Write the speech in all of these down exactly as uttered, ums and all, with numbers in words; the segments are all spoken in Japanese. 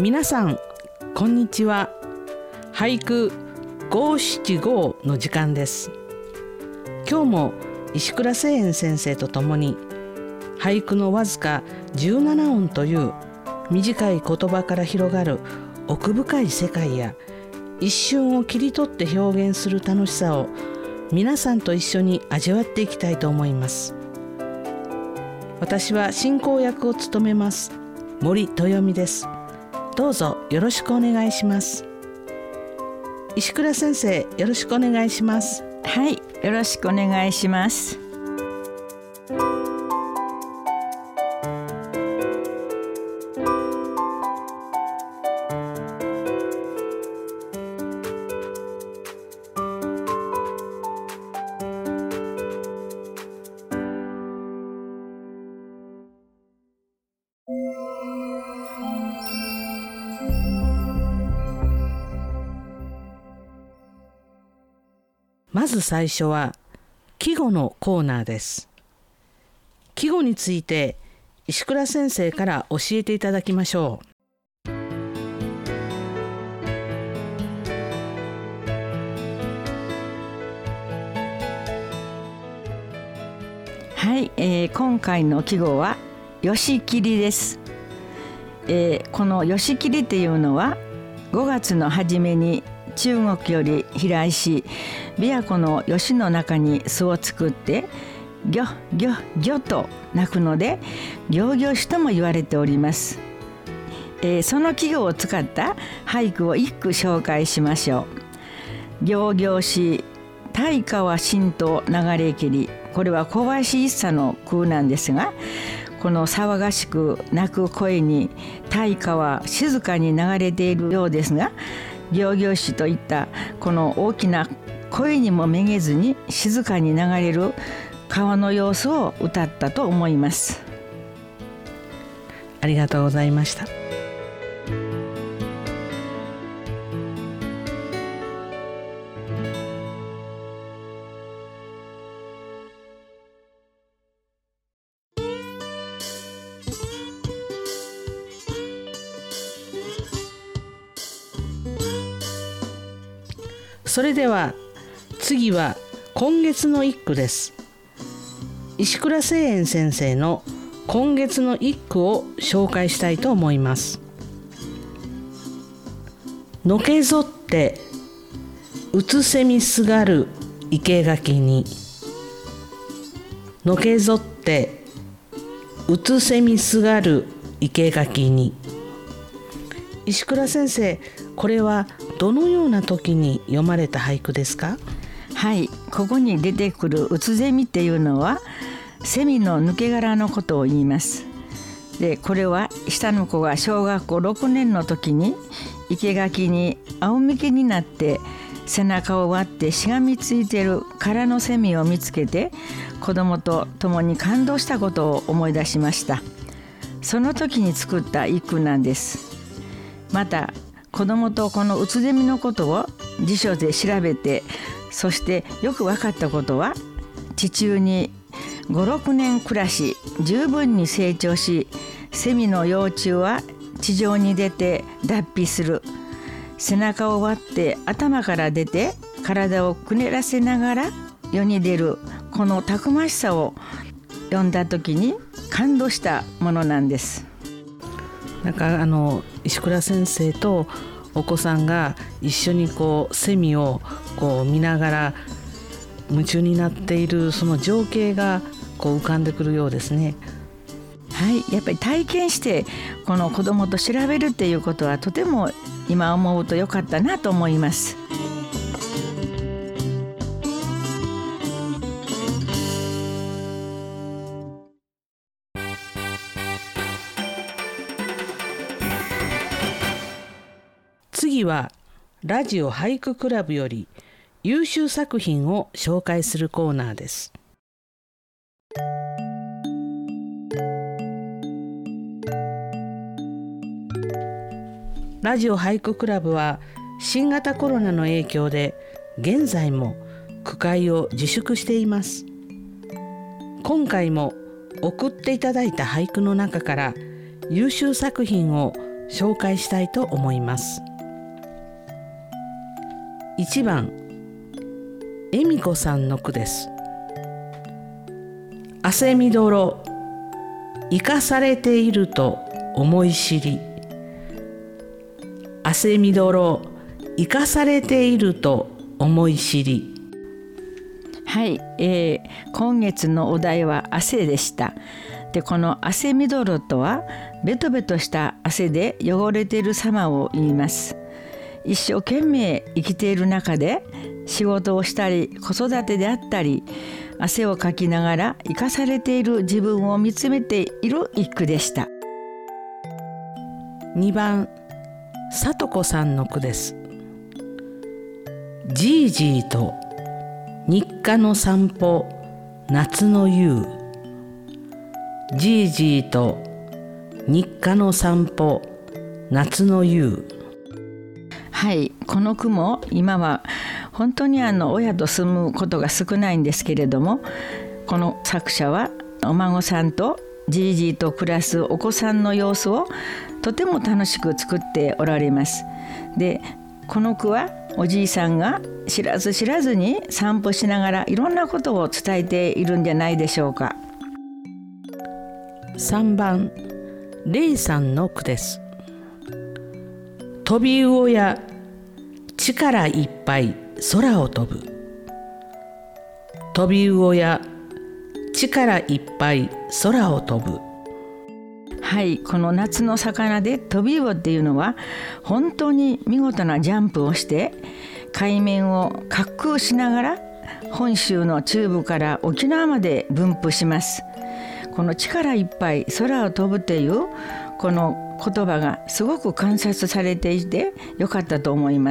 皆さんこんにちは。俳句五七五の時間です。今日も石倉清園先生とともに俳句のわずかじゅうなな音という短い言葉から広がる奥深い世界や一瞬を切り取って表現する楽しさを皆さんと一緒に味わっていきたいと思います。私は進行役を務めます森豊美です。どうぞよろしくお願いします。石倉先生、よろしくお願いします。 はい、よろしくお願いします。 まず最初は季語のコーナーです。季語について石倉先生から教えていただきましょう。 はい、えー、今回の季語はよしきりです。えー、このよしきりっていうのはごがつの初めに中国より飛来し、琵琶湖の吉の中に巣を作ってギョギョギョと鳴くので行々しとも言われております。えー、その季語を使った俳句を一句紹介しましょう。行々し大川浸透流れきり、これは小林一茶の句なんですが、この騒がしく鳴く声に大川静かに流れているようですが、行々しといったこの大きな声にもめげずに静かに流れる川の様子を歌ったと思います。 ありがとうございました。それでは次は今月の一句です。石倉清園先生の今月の一句を紹介したいと思います。のけぞってうつせみすがる生垣に、のけぞってうつせみすがる生垣に。石倉先生、これはどのような時に読まれた俳句ですか？ はい、ここに出てくるうつゼミっていうのはセミの抜け殻のことを言います。で、これは下の子が小学校ろくねんの時に生垣に仰向けになって背中を割ってしがみついている空のセミを見つけて子供と共に感動したことを思い出しました。その時に作った一句なんです。また子供とこのうつゼミのことを辞書で調べて、そしてよく分かったことは、地中にご、ろくねん暮らし十分に成長し、セミの幼虫は地上に出て脱皮する。背中を割って頭から出て体をくねらせながら世に出る、このたくましさを読んだ時に感動したものなんです。 なんかあの石倉先生とお子さんが一緒にこうセミをこう見ながら夢中になっているその情景がこう浮かんでくるようですね。 はい、やっぱり体験してこの子どもと調べるっていうことはとても今思うと良かったなと思います。 次はラジオ俳句クラブより優秀作品を紹介するコーナーです。ラジオ俳句クラブは新型コロナの影響で現在も句会を自粛しています。今回も送っていただいた俳句の中から優秀作品を紹介したいと思います。いちばん、恵美子さんの句です。汗みどろ、生かされていると思い知り。汗みどろ、生かされていると思い知り。 はい、えー、今月のお題は汗でした。で、この汗みどろとはベトベトした汗で汚れている様を言います。一生懸命生きている中で仕事をしたり子育てであったり汗をかきながら生かされている自分を見つめている一句でした。 にばん、さとこさんの句です。じいじいと日課の散歩夏の夕。じいじいと日課の散歩夏の夕。 はい、この句も今は本当にあの親と住むことが少ないんですけれども、この作者はお孫さんとじいじいと暮らすお子さんの様子をとても楽しく作っておられます。で、この句はおじいさんが知らず知らずに散歩しながらいろんなことを伝えているんじゃないでしょうか。 さんばん、れいさんの句です。飛び魚や力いっぱい空を飛ぶ。飛び魚や力いっぱい空を飛ぶ。 はい、この夏の魚で飛び魚っていうのは本当に見事なジャンプをして海面を滑空しながら本州の中部から沖縄まで分布します。この力いっぱい空を飛ぶというこの言葉がすごく観察されていてよかったと思います。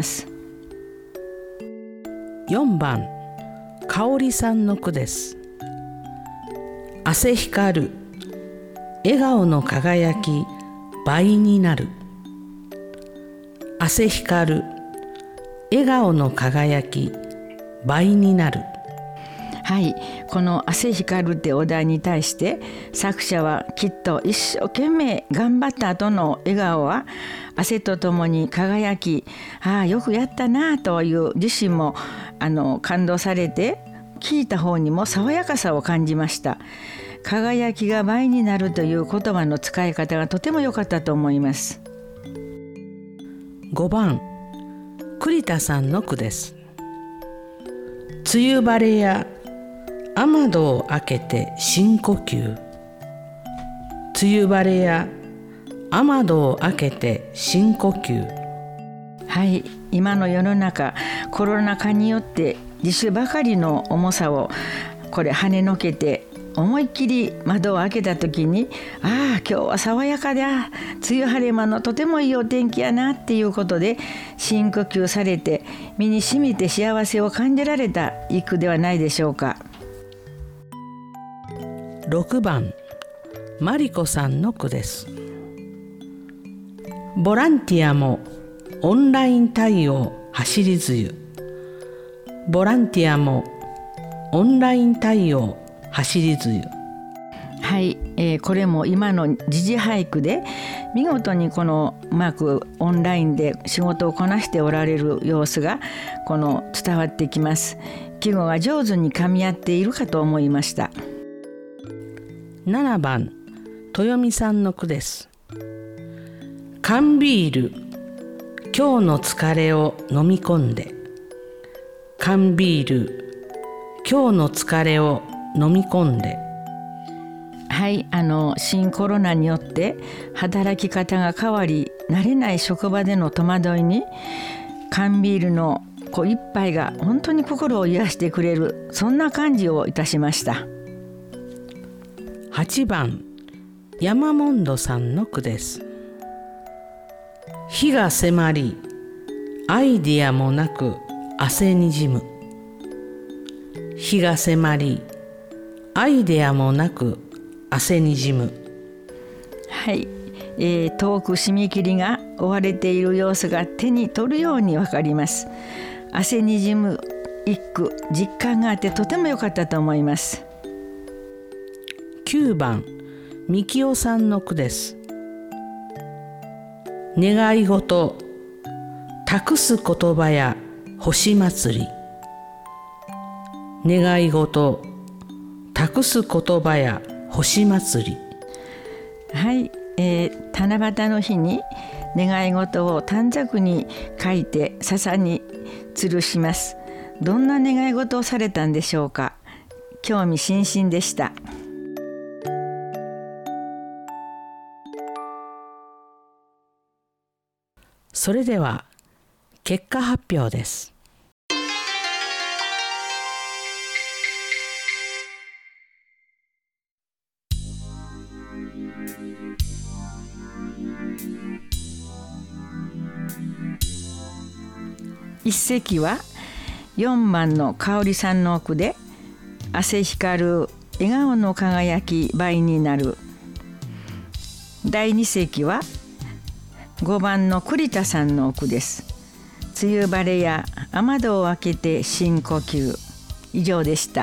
よんばん、かおりさんの句です。汗光る笑顔の輝き倍になる。汗光る笑顔の輝き倍になる。 はい、この汗光るってお題に対して作者はきっと一生懸命頑張った後の笑顔は汗とともに輝き、ああよくやったなという自身もあの感動されて聞いた方にも爽やかさを感じました。輝きが倍になるという言葉の使い方がとても良かったと思います。 ごばん、栗田さんの句です。梅雨晴れや雨戸を開けて深呼吸。梅雨晴れや雨戸を開けて深呼吸。 はい、今の世の中コロナ禍によって自主ばかりの重さをこれ跳ねのけて思いっきり窓を開けた時に、ああ今日は爽やかだ、梅雨晴れ間のとてもいいお天気やなっていうことで深呼吸されて身に染みて幸せを感じられた一句ではないでしょうか。 ろくばん、マリコさんの句です。ボランティアもオンライン対応走り梅雨。ボランティアもオンライン対応走り梅雨。 はい、えー、これも今の時事俳句で見事にこのうまくオンラインで仕事をこなしておられる様子がこの伝わってきます。季語が上手に噛み合っているかと思いました。 ななばん、豊美さんの句です。缶ビール、今日の疲れを飲み込んで。缶ビール、今日の疲れを飲み込んで。 はい、あの新コロナによって働き方が変わり慣れない職場での戸惑いに缶ビールのこう一杯が本当に心を癒してくれる、そんな感じをいたしました。 はちばん、山モンドさんの句です。日が迫りアイディアもなく汗にじむ。日が迫りアイディアもなく汗にじむ。 はい、えー、遠く締め切りが追われている様子が手に取るようにわかります。汗にじむ一句、実感があってとても良かったと思います。 きゅうばん、みきおさんの句です。 願い事、託す言葉や星祭り。願い事、託す言葉や星祭り。 はい、えー、七夕の日に願い事を短冊に書いて笹に吊るします。どんな願い事をされたんでしょうか。興味津々でした。 それでは結果発表です。 一席はよんばんの香織さんの句で汗光る笑顔の輝き倍になる。だいに席はごばんの栗田さんの句です。梅雨晴れや雨戸を開けて深呼吸。以上でした。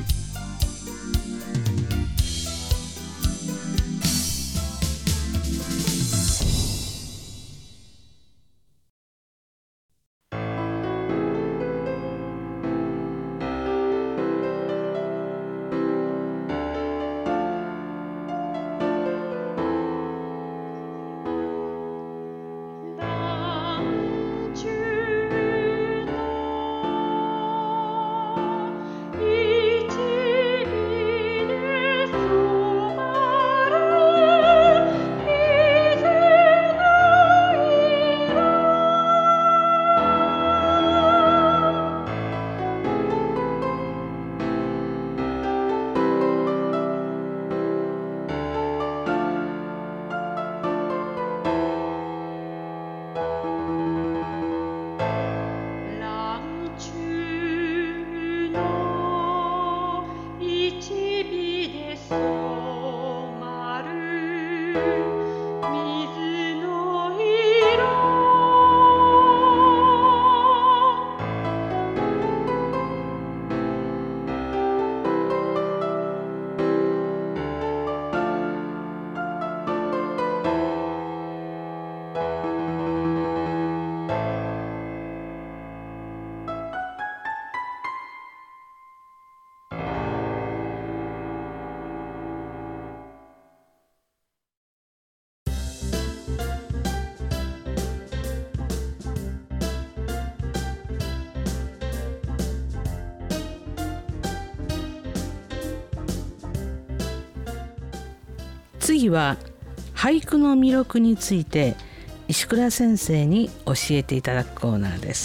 次は俳句の魅力について石倉先生に教えていただくコーナーです。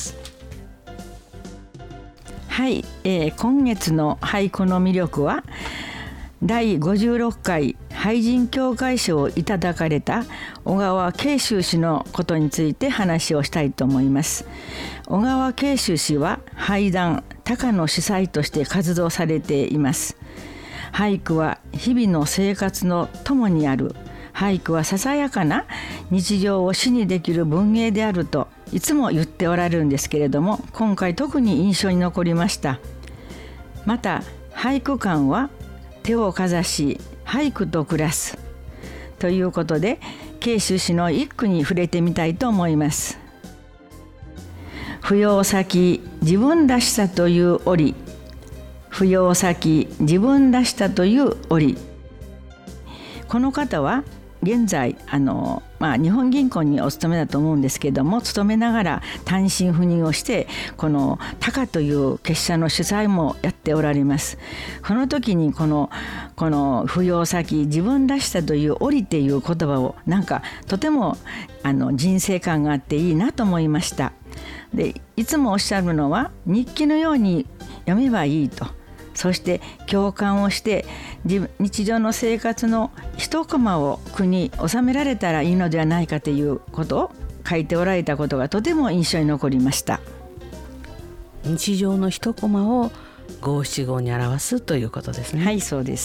はい、えー、今月の俳句の魅力はだいごじゅうろっかい俳人協会賞をいただかれた小川慶州氏のことについて話をしたいと思います。小川慶州氏は俳壇高野司祭として活動されています。俳句は日々の生活の友にある。俳句はささやかな日常を詩にできる文芸であるといつも言っておられるんですけれども、今回特に印象に残りました。また俳句館は手をかざし俳句と暮らすということで、慶州氏の一句に触れてみたいと思います。不要先自分らしさという折、不要先自分らしさという折。この方は現在あの、まあ、日本銀行にお勤めだと思うんですけれども、勤めながら単身赴任をしてこの高という結社の主催もやっておられます。この時にこのこの不要先自分らしさという折っていう言葉をなんかとてもあの人生観があっていいなと思いました。でいつもおっしゃるのは日記のように読めばいいと。そして共感をして日常の生活の一コマを句に収められたらいいのではないかということを書いておられたことがとても印象に残りました。 日常の一コマを五七五に表すということですね。 はい、そうです。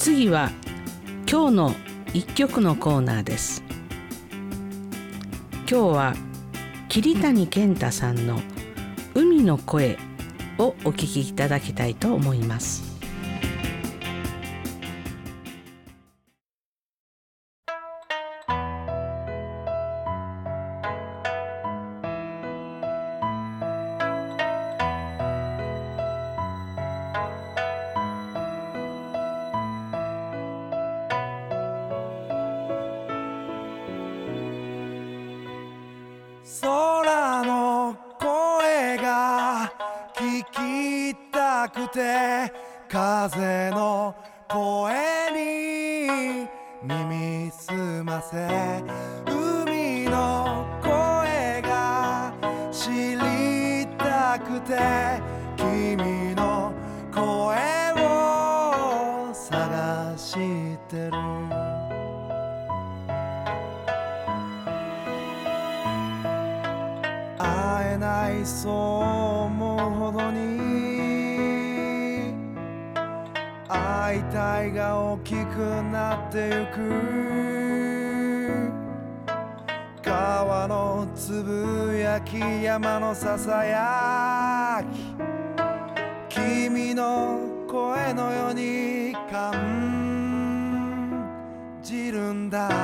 次は今日の一曲のコーナーです。今日は桐谷健太さんの海の声をお聞きいただきたいと思います。 空の声が聞きたくて、風の声に耳すませ、海の声が知りたくて、君の声を探してる。会えないそう思うほどに、会いたいが大きくなってゆく。川のつぶやき、山のささやき、君の声のように感じるんだ。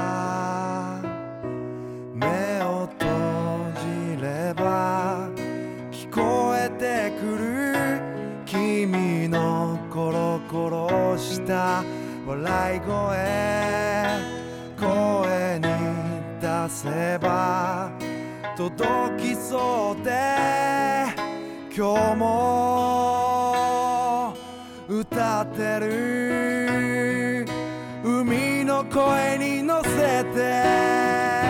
目を閉じれば聞こえてくる、君のコロコロした笑い声、声に出せば届きそうで、今日も歌ってる。海の声に乗せて、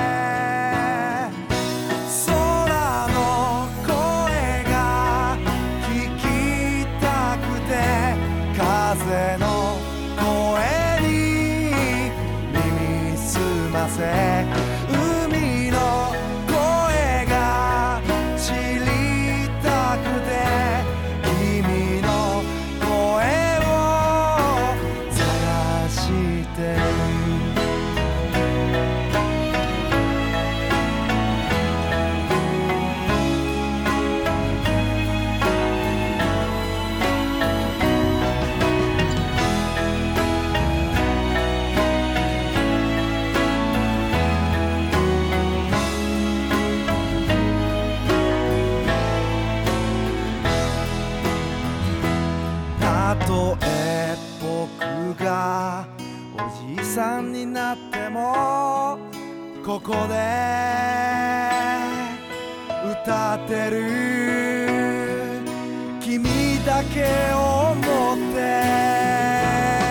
風の声に耳すませ、海の声が知りたくて、君の声を探してる。たとえ僕がおじさんになっても、ここで歌ってる。君だけを思って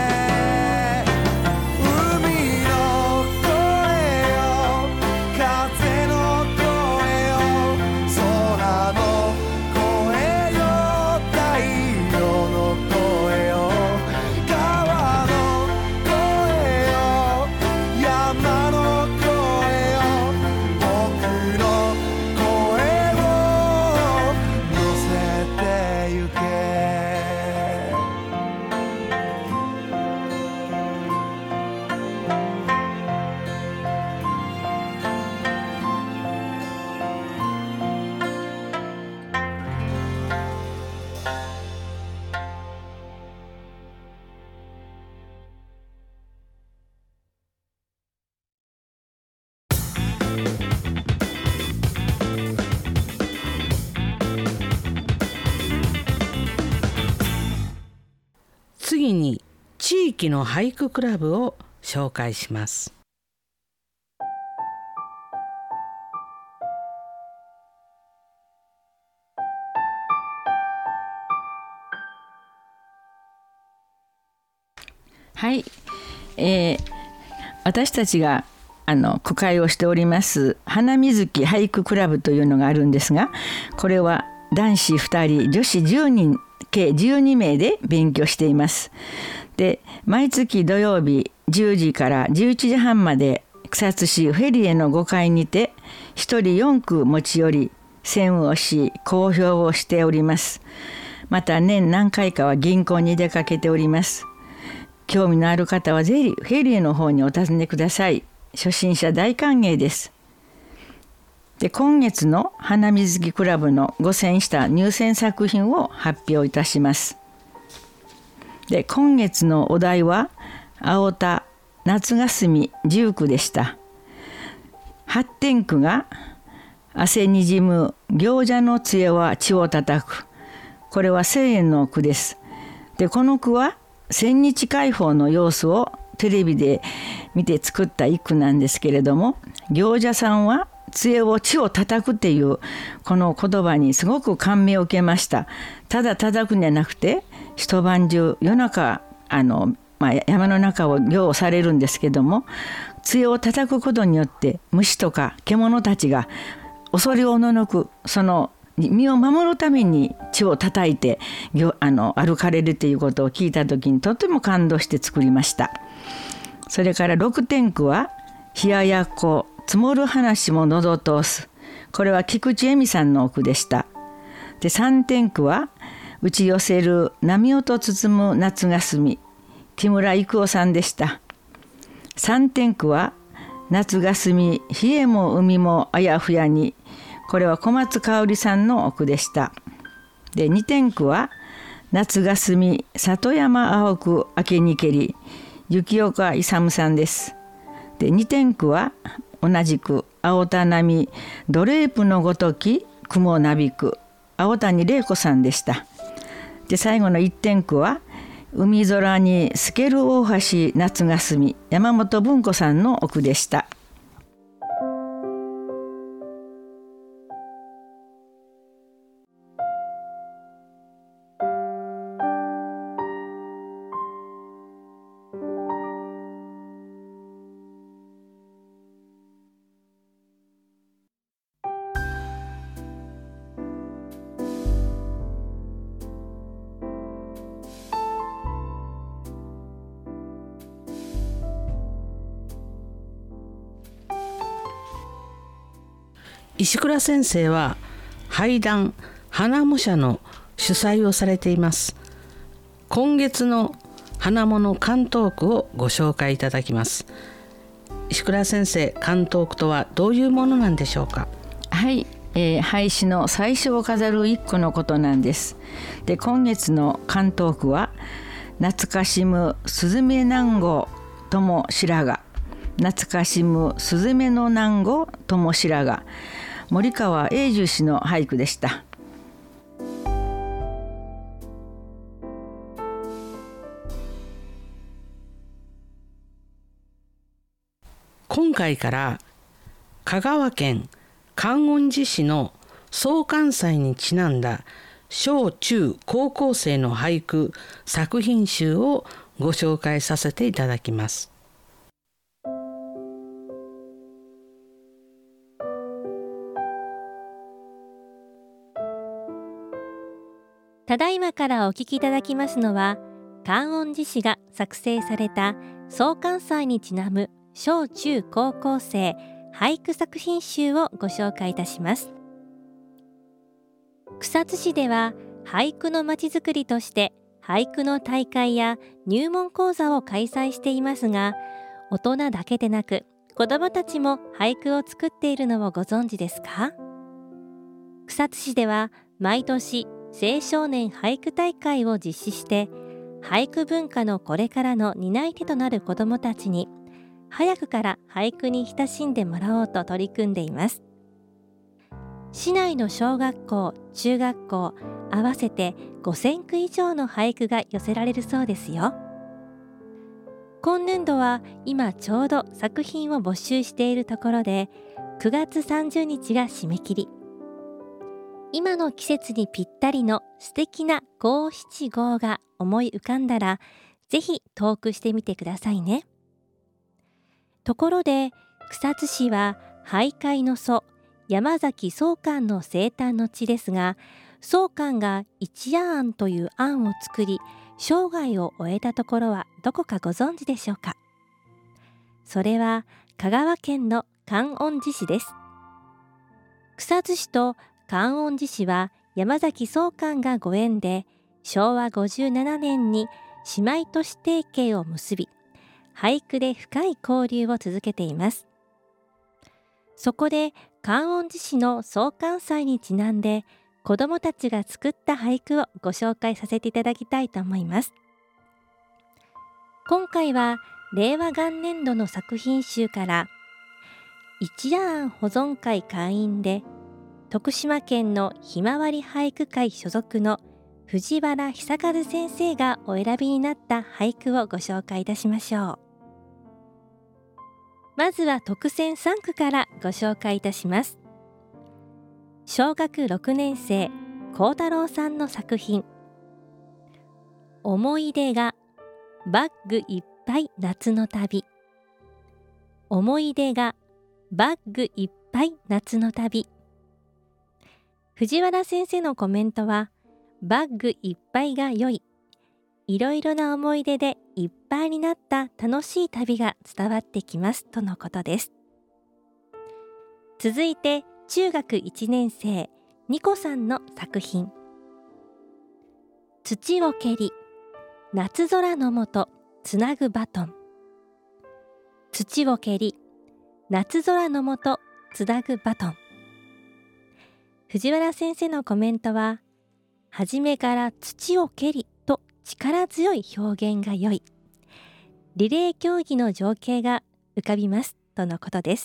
次に地域の俳句クラブを紹介します。 はい、えー、私たちがあの句会をしております花水木俳句クラブというのがあるんですが、これは男子ふたり女子じゅうにん計じゅうにめいで勉強しています。で、毎月土曜日じゅうじからじゅういちじはんまで草津市フェリエのごかいにてひとりよんく持ち寄り選をし講評をしております。また年何回かは銀行に出かけております。 興味のある方はぜひフェリーの方にお尋ねください。初心者大歓迎です。で、今月の花水木クラブのご選した入選作品を発表いたします。で、今月のお題は青田夏霞十句でした。発展句が汗にじむ行者の杖は血を叩く。これは清円の句です。で、この句は千日解放の様子をテレビで見て作った一句なんですけれども、行者さんは杖を血を叩くっていうこの言葉にすごく感銘を受けました。ただ叩くんじゃなくて、一晩中夜中あの、まあ、山の中を漁をされるんですけども、杖を叩くことによって虫とか獣たちが恐れおののく、その身を守るために血を叩いてあの歩かれるということを聞いた時にとても感動して作りました。それから六天句は冷ややっこ積もる話も喉通す。これは菊池恵美さんの句でした。で、三天句は打ち寄せる波音包む夏霞、木村郁夫さんでした。三天句は夏霞冷えも海もあやふやに、これは小松香織さんの句でした。で、二天句は夏霞里山青く明けにけり、雪岡勇さんです。で、二天句は同じく青田波ドレープのごとき雲なびく、青谷玲子さんでした。で、最後の一天句は海空に透ける大橋夏霞、山本文子さんの句でした。 石倉先生は俳談花模写の主催をされています。今月の花物関東句をご紹介いただきます。石倉先生、関東句とはどういうものなんでしょうか？ はい、えー、俳詩の最初を飾る一句のことなんです。で、今月の関東句は懐かしむスズメ南郷とも白髪、懐かしむスズメの南郷とも白髪、森川永寿氏の俳句でした。 今回から香川県観音寺市の創刊祭にちなんだ小中高校生の俳句作品集をご紹介させていただきます。 ただいまからお聞きいただきますのは、観音寺市が作成された創刊祭にちなむ小中高校生俳句作品集をご紹介いたします。草津市では俳句のまちづくりとして俳句の大会や入門講座を開催していますが、大人だけでなく子どもたちも俳句を作っているのをご存知ですか？草津市では毎年青少年俳句大会を実施して、俳句文化のこれからの担い手となる子どもたちに早くから俳句に親しんでもらおうと取り組んでいます。市内の小学校、中学校合わせてごせん句以上の俳句が寄せられるそうですよ。今年度は今ちょうど作品を募集しているところで、くがつさんじゅうにちが締め切り。今の季節にぴったりの素敵なごしちごが思い浮かんだら、ぜひ投句してみてくださいね。ところで、草津市は俳諧の祖山崎宗観の生誕の地ですが、宗観が一夜庵という庵を作り、生涯を終えたところはどこかご存知でしょうか？それは香川県の観音寺市です。草津市と観音寺市は山崎宗観がご縁で、しょうわごじゅうななねんに姉妹都市提携を結び、俳句で深い交流を続けています。そこで観音寺市の創刊祭にちなんで、子どもたちが作った俳句をご紹介させていただきたいと思います。今回は令和元年度の作品集から、一夜庵保存会会員で徳島県のひまわり俳句会所属の藤原久和先生がお選びになった俳句をご紹介いたしましょう。まずは特選さんくからご紹介いたします。小学ろくねん生幸太郎さんの作品、思い出がバッグいっぱい夏の旅。思い出がバッグいっぱい夏の旅。藤原先生のコメントは、バッグいっぱいが良い。いろいろな思い出でいっぱいになった楽しい旅が伝わってきますとのことです。続いて中学いちねん生ニコさんの作品、土を蹴り夏空の下つなぐバトン。土を蹴り夏空の下つなぐバトン。藤原先生のコメントは、初めから土を蹴りと力強い表現が良い。リレー競技の情景が浮かびますとのことです。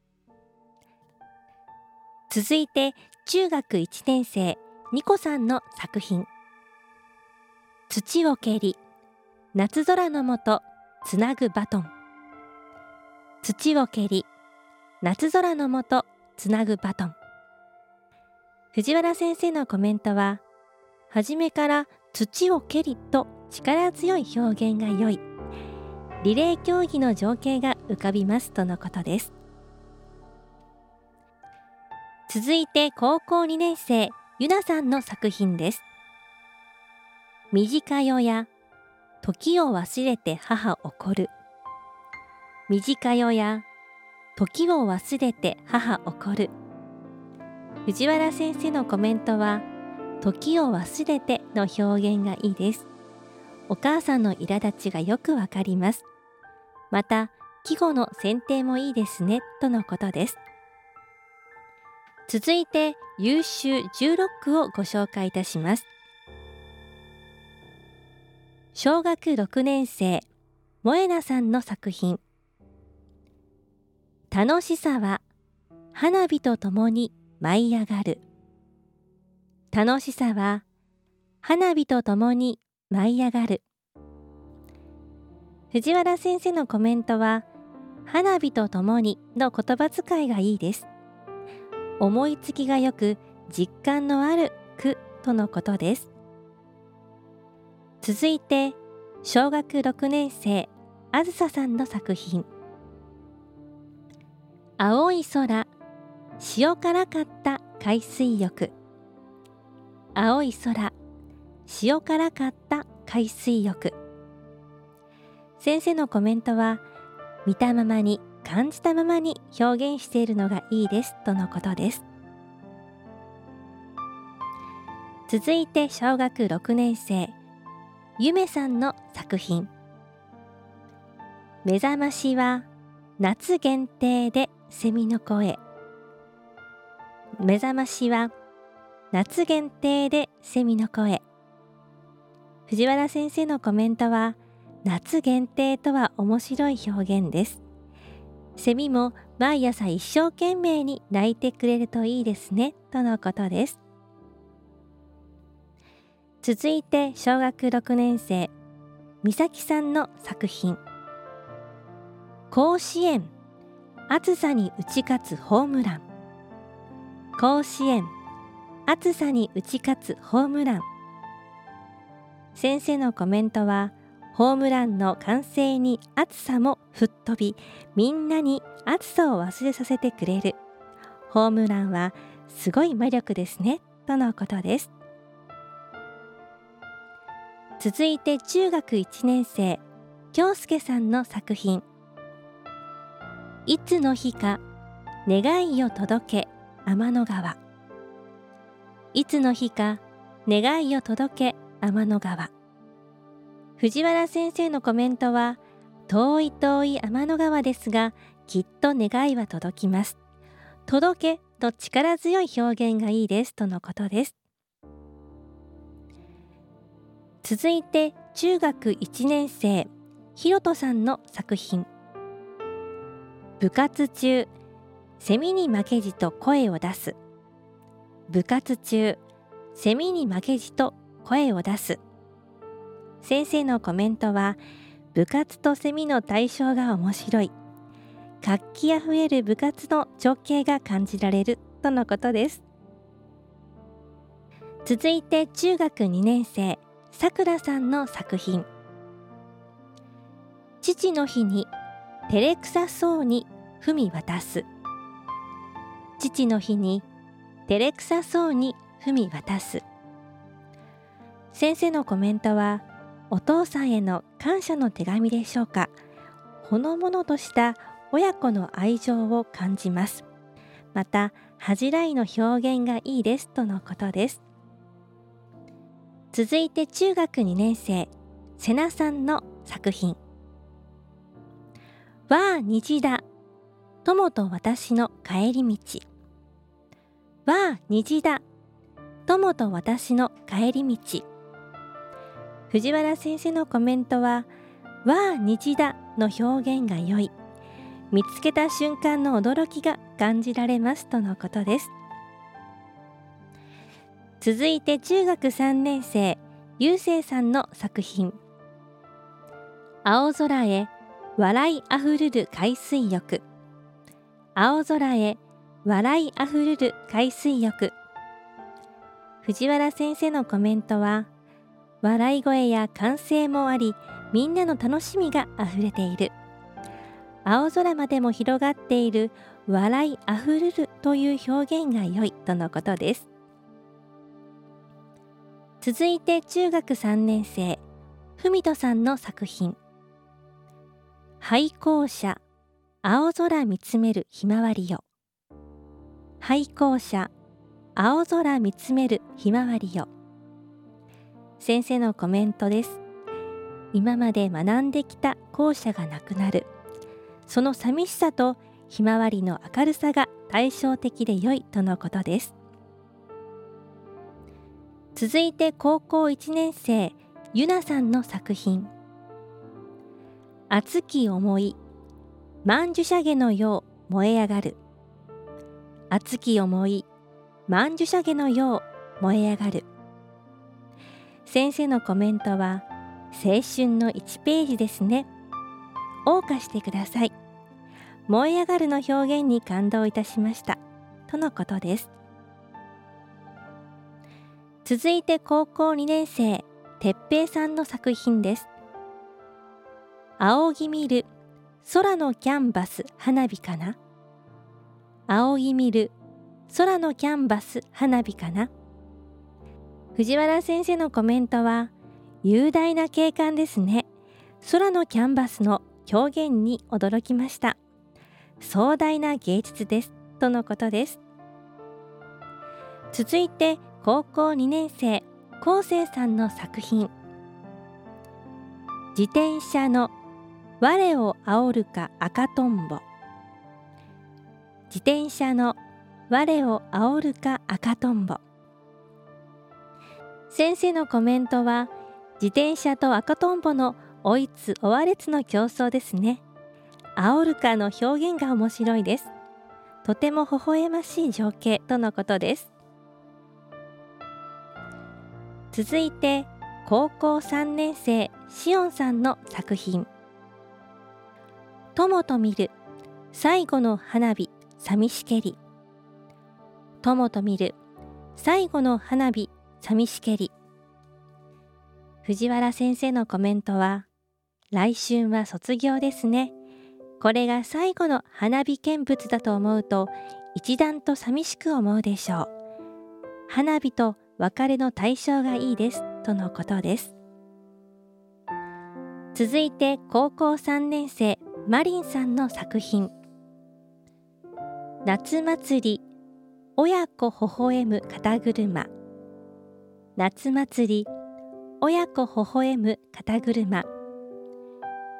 続いて中学いちねん生ニコさんの作品、土を蹴り夏空の下つなぐバトン。土を蹴り夏空の下つなぐバトン。藤原先生のコメントは、初めから土を蹴りと力強い表現が良い。リレー競技の情景が浮かびますとのことです。続いて高校にねん生ゆなさんの作品です。短夜や時を忘れて母怒る。短夜や時を忘れて母怒る。藤原先生のコメントは、時を忘れての表現がいいです。お母さんの苛立ちがよくわかります。また季語の選定もいいですねとのことです。続いて優秀じゅうろっくをご紹介いたします。小学ろくねん生萌えなさんの作品、楽しさは花火とともに舞い上がる。楽しさは花火とともに舞い上がる。藤原先生のコメントは、花火とともにの言葉遣いがいいです。思いつきがよく実感のある句とのことです。続いて小学ろくねん生あずささんの作品、青い空塩辛かった海水浴。青い空塩辛かった海水浴。先生のコメントは、見たままに感じたままに表現しているのがいいですとのことです。続いて小学ろくねん生ゆめさんの作品、目覚ましは夏限定でセミの声。目覚ましは夏限定でセミの声。藤原先生のコメントは、夏限定とは面白い表現です。セミも毎朝一生懸命に鳴いてくれるといいですねとのことです。続いて小学ろくねん生みさきさんの作品、甲子園暑さに打ち勝つホームラン。甲子園暑さに打ち勝つホームラン。先生のコメントは、ホームランの歓声に暑さも吹っ飛び、みんなに暑さを忘れさせてくれる。ホームランはすごい魔力ですねとのことです。続いて中学いちねん生京介さんの作品、いつの日か願いを届け天の川。いつの日か願いを届け天の川。 藤原先生のコメントは、遠い遠い天の川ですが、きっと願いは届きます。届けと力強い表現がいいですとのことです。続いて中学いちねん生、ひろとさんの作品。部活中、セミに負けじと声を出す。部活中、セミに負けじと声を出す。先生のコメントは、部活とセミの対象が面白い。活気あふれる部活の情景が感じられるとのことです。続いて中学にねん生、さくらさんの作品。父の日に照れくさそうに踏み渡す。父の日に照れくさそうに踏み渡す。先生のコメントは、お父さんへの感謝の手紙でしょうか。ほのぼのとした親子の愛情を感じます。また、恥じらいの表現がいいですとのことです。続いて中学にねん生、せなさんの作品。わあ虹だ、友と私の帰り道。わあ虹だ、友と私の帰り道。藤原先生のコメントは、わあ虹だの表現が良い。見つけた瞬間の驚きが感じられますとのことです。続いて中学さんねん生、ゆうせいさんの作品。青空へ笑いあふれる海水浴。青空へ笑いあふれる海水浴。藤原先生のコメントは、笑い声や歓声もあり、みんなの楽しみがあふれている。青空までも広がっている笑いあふれるという表現が良いとのことです。続いて中学さんねん生、ふみとさんの作品。廃校舎、青空見つめるひまわりよ。廃校舎、青空見つめるひまわりよ。先生のコメントです。今まで学んできた校舎がなくなる。その寂しさとひまわりの明るさが対照的で良いとのことです。続いて高校いちねん生、ゆなさんの作品。熱き思い、曼珠沙華のよう燃え上がる。熱き思い、曼珠沙華のよう燃え上がる。先生のコメントは、青春のいちページですね。謳歌してください。燃え上がるの表現に感動いたしました。とのことです。続いて高校にねん生、てっぺいさんの作品です。仰ぎ見る空のキャンバス花火かな。仰ぎ見る空のキャンバス花火かな。藤原先生のコメントは、雄大な景観ですね。空のキャンバスの表現に驚きました。壮大な芸術です。とのことです。続いて高校にねん生、こうせいさんの作品。自転車の我を煽るか赤とんぼ。自転車の我を煽るか赤とんぼ。先生のコメントは、自転車と赤とんぼのおいつおわれつの競争ですね。煽るかの表現が面白いです。とても微笑ましい情景とのことです。続いて高校さんねん生、しおんさんの作品。友と見る最後の花火寂しけり。友と見る最後の花火寂しけり。藤原先生のコメントは、来春は卒業ですね。これが最後の花火見物だと思うと、一段と寂しく思うでしょう。花火と別れの対象がいいですとのことです。続いて高校さんねん生、マリンさんの作品。夏祭り親子微笑む肩車。夏祭り親子微笑む肩車。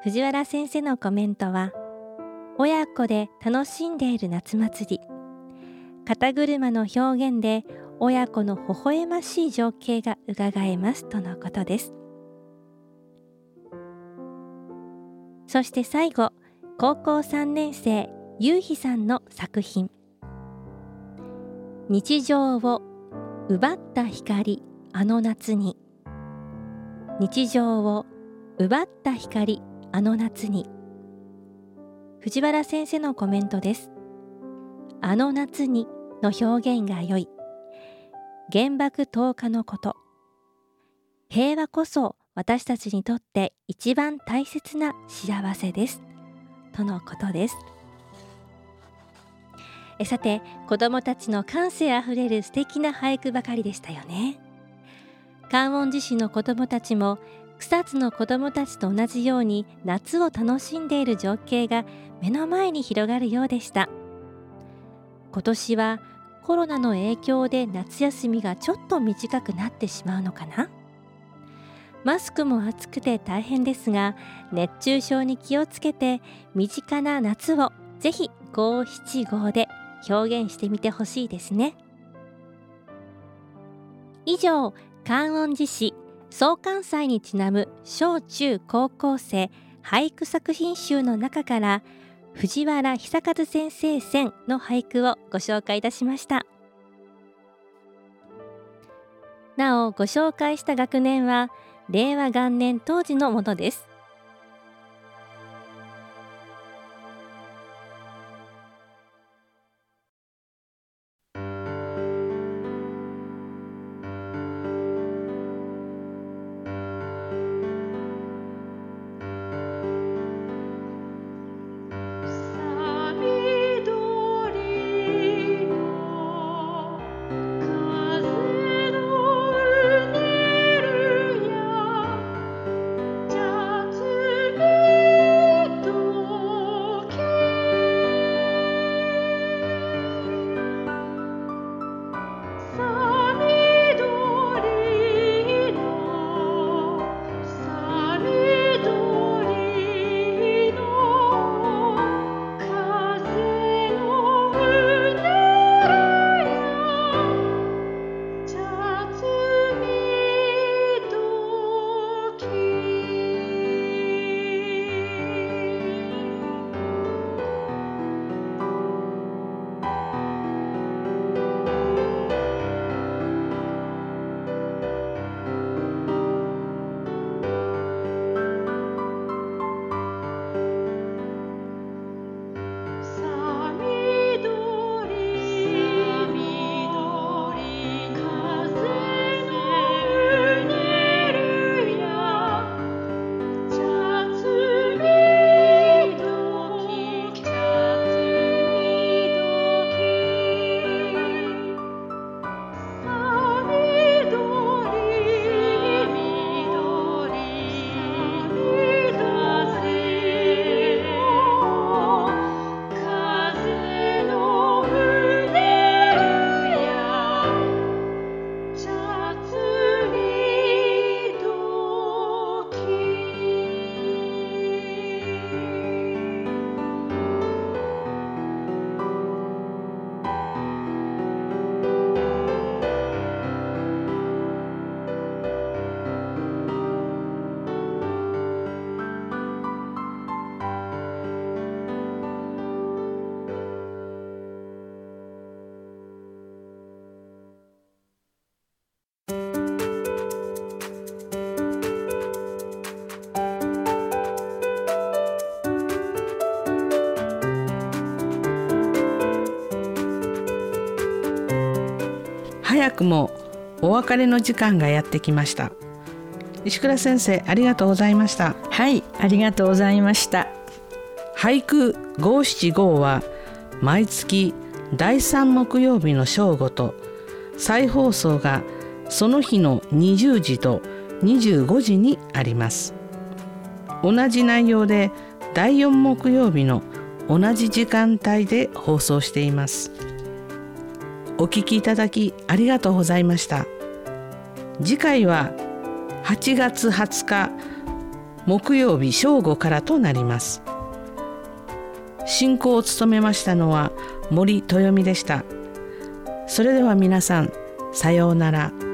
藤原先生のコメントは、親子で楽しんでいる夏祭り、肩車の表現で親子の微笑ましい情景がうかがえますとのことです。そして最後、高校さんねん生ゆうひさんの作品、日常を奪った光あの夏に。日常を奪った光あの夏に。藤原先生のコメントです。あの夏にの表現が良い。原爆投下のこと。平和こそ私たちにとって一番大切な幸せです。とのことです。えさて、子どもたちの感性あふれる素敵な俳句ばかりでしたよね。観音寺市の子どもたちも草津の子どもたちと同じように夏を楽しんでいる情景が目の前に広がるようでした。今年はコロナの影響で夏休みがちょっと短くなってしまうのかな。マスクも暑くて大変ですが、熱中症に気をつけて身近な夏をぜひ五七五で表現してみてほしいですね。以上、観音寺市創刊祭にちなむ小中高校生俳句作品集の中から藤原久和先生選の俳句をご紹介いたしました。なお、ご紹介した学年は令和元年当時のものです。 早くもお別れの時間がやってきました。石倉先生、ありがとうございました。 はい、ありがとうございました。 俳句五七五は毎月だいさん木曜日の正午と、再放送がその日のにじゅうじとにじゅうごじにあります。同じ内容でだいよん木曜日の同じ時間帯で放送しています。お聞きいただきありがとうございました。次回ははちがつはつか木曜日正午からとなります。進行を務めましたのは森豊美でした。それでは皆さん、さようなら。